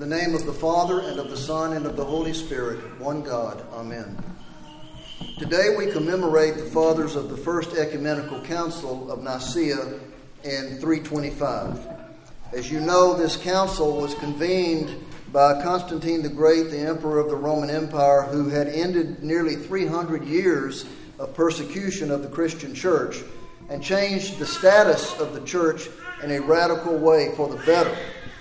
In the name of the Father, and of the Son, and of the Holy Spirit, one God. Amen. Today we commemorate the fathers of the First Ecumenical Council of Nicaea in 325. As you know, this council was convened by Constantine the Great, the Emperor of the Roman Empire, who had ended nearly 300 years of persecution of the Christian Church and changed the status of the Church in a radical way for the better.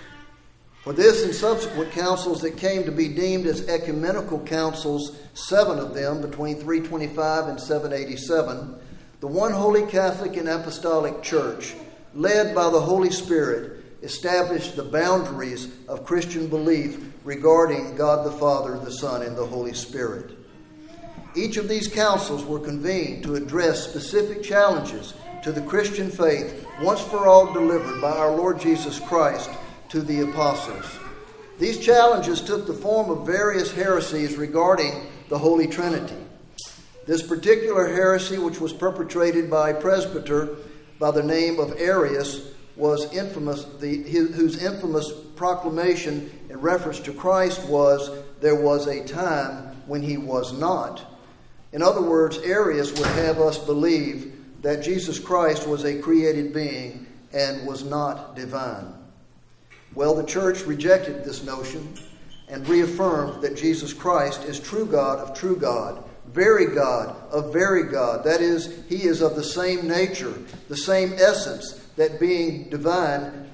For this and subsequent councils that came to be deemed as ecumenical councils, 7 of them between 325 and 787, the one holy Catholic and Apostolic Church, led by the Holy Spirit, established the boundaries of Christian belief regarding God the Father, the Son, and the Holy Spirit. Each of these councils were convened to address specific challenges to the Christian faith once for all delivered by our Lord Jesus Christ to the apostles. These challenges took the form of various heresies regarding the Holy Trinity. This particular heresy, which was perpetrated by a presbyter by the name of Arius, was infamous. Whose infamous proclamation in reference to Christ was, "There was a time when he was not." In other words, Arius would have us believe that Jesus Christ was a created being and was not divine. Well, the church rejected this notion and reaffirmed that Jesus Christ is true God of true God, very God of very God. That is, he is of the same nature, the same essence, that being divine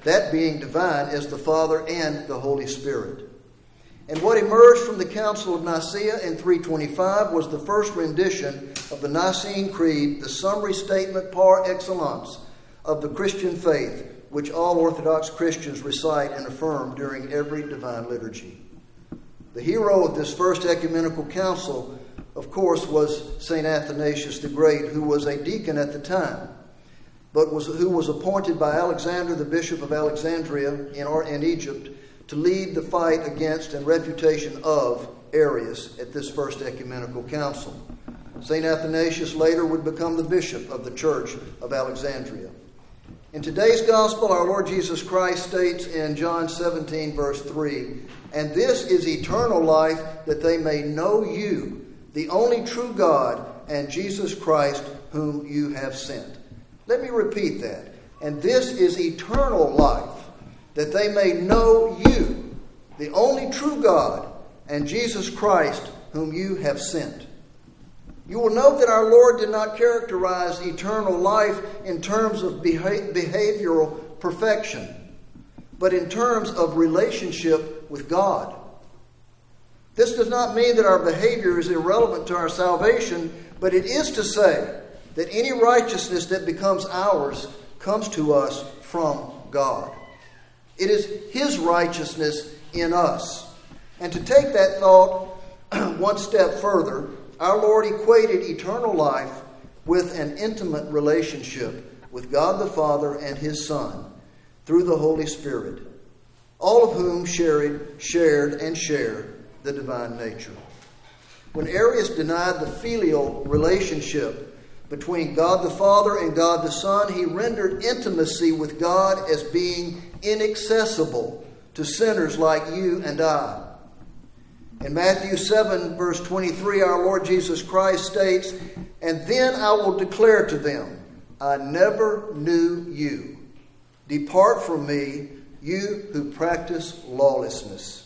is the Father and the Holy Spirit. And what emerged from the Council of Nicaea in 325 was the first rendition of the Nicene Creed, the summary statement par excellence of the Christian faith, which all Orthodox Christians recite and affirm during every divine liturgy. The hero of this First Ecumenical Council, of course, was St. Athanasius the Great, who was a deacon at the time, but who was appointed by Alexander, the Bishop of Alexandria in Egypt, to lead the fight against and refutation of Arius at this First Ecumenical Council. St. Athanasius later would become the bishop of the Church of Alexandria. In today's Gospel, our Lord Jesus Christ states in John 17, verse 3, "And this is eternal life, that they may know you, the only true God, and Jesus Christ, whom you have sent." Let me repeat that. "And this is eternal life, that they may know you, the only true God, and Jesus Christ, whom you have sent." You will note that our Lord did not characterize eternal life in terms of behavioral perfection, but in terms of relationship with God. This does not mean that our behavior is irrelevant to our salvation, but it is to say that any righteousness that becomes ours comes to us from God. It is his righteousness in us. And to take that thought one step further, our Lord equated eternal life with an intimate relationship with God the Father and his Son through the Holy Spirit, all of whom shared and share the divine nature. When Arius denied the filial relationship between God the Father and God the Son, he rendered intimacy with God as being inaccessible to sinners like you and I. In Matthew 7, verse 23, our Lord Jesus Christ states, "And then I will declare to them, I never knew you. Depart from me, you who practice lawlessness."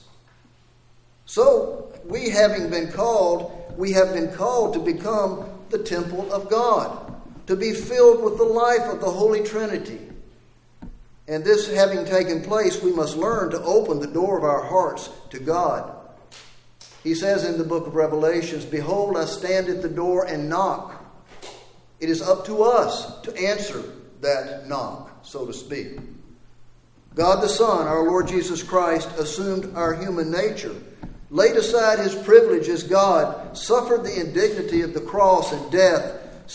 So, we have been called to become the temple of God, to be filled with the life of the Holy Trinity. And this having taken place, we must learn to open the door of our hearts to God. He says in the book of Revelations, "Behold, I stand at the door and knock." It is up to us to answer that knock, so to speak. God the Son, our Lord Jesus Christ, assumed our human nature, laid aside his privilege as God, suffered the indignity of the cross and death,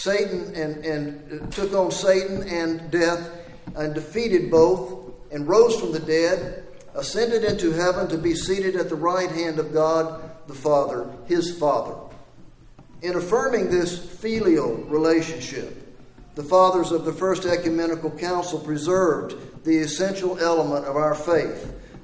and took on Satan and death, and defeated both, and rose from the dead, ascended into heaven to be seated at the right hand of God the Father, his Father. In affirming this filial relationship, the fathers of the First Ecumenical Council preserved the essential element of our faith,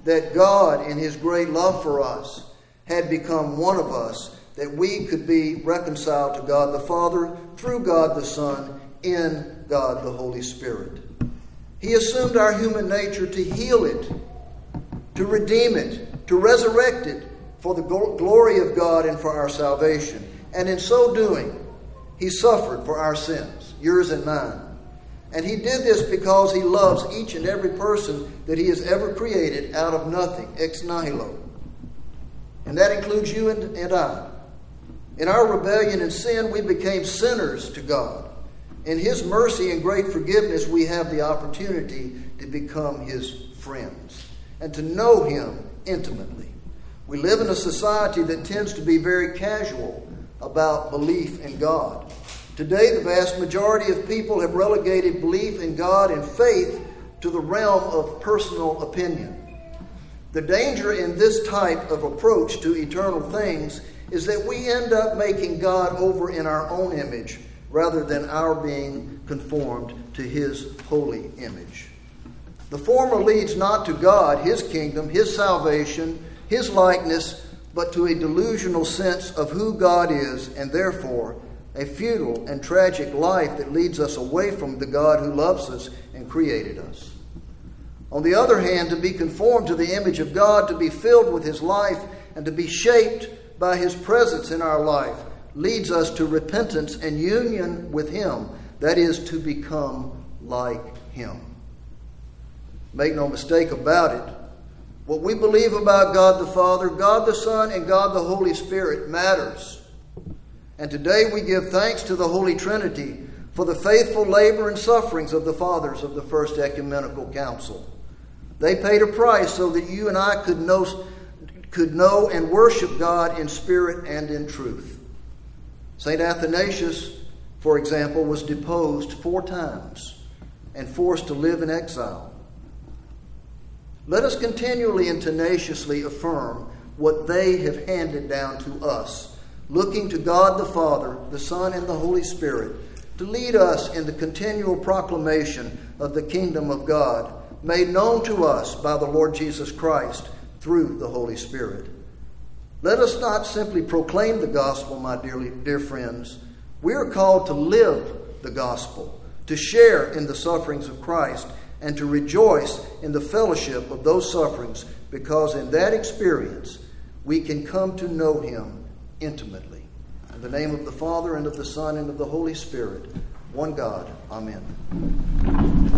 that God, in His great love for us, had become one of us, that we could be reconciled to God the Father through God the Son in God the Holy Spirit. He assumed our human nature to heal it, to redeem it, to resurrect it for the glory of God and for our salvation. And in so doing, He suffered for our sins, yours and mine. And He did this because He loves each and every person that He has ever created out of nothing, ex nihilo. And that includes you and I. In our rebellion and sin, we became sinners to God. In His mercy and great forgiveness, we have the opportunity to become His friends and to know Him intimately. We live in a society that tends to be very casual about belief in God. Today, the vast majority of people have relegated belief in God and faith to the realm of personal opinion. The danger in this type of approach to eternal things is that we end up making God over in our own image rather than our being conformed to His holy image. The former leads not to God, His kingdom, His salvation, His likeness, but to a delusional sense of who God is, and therefore a futile and tragic life that leads us away from the God who loves us and created us. On the other hand, to be conformed to the image of God, to be filled with His life, and to be shaped by His presence in our life, leads us to repentance and union with Him, that is, to become like Him. Make no mistake about it, what we believe about God the Father, God the Son, and God the Holy Spirit matters. And today we give thanks to the Holy Trinity for the faithful labor and sufferings of the fathers of the First Ecumenical Council. They paid a price so that you and I could know and worship God in spirit and in truth. St. Athanasius, for example, was deposed 4 times and forced to live in exile. Let us continually and tenaciously affirm what they have handed down to us, looking to God the Father, the Son, and the Holy Spirit to lead us in the continual proclamation of the kingdom of God, made known to us by the Lord Jesus Christ through the Holy Spirit. Let us not simply proclaim the gospel, my dear friends. We are called to live the gospel, to share in the sufferings of Christ, and to rejoice in the fellowship of those sufferings, because in that experience we can come to know Him intimately. In the name of the Father, and of the Son, and of the Holy Spirit, one God. Amen.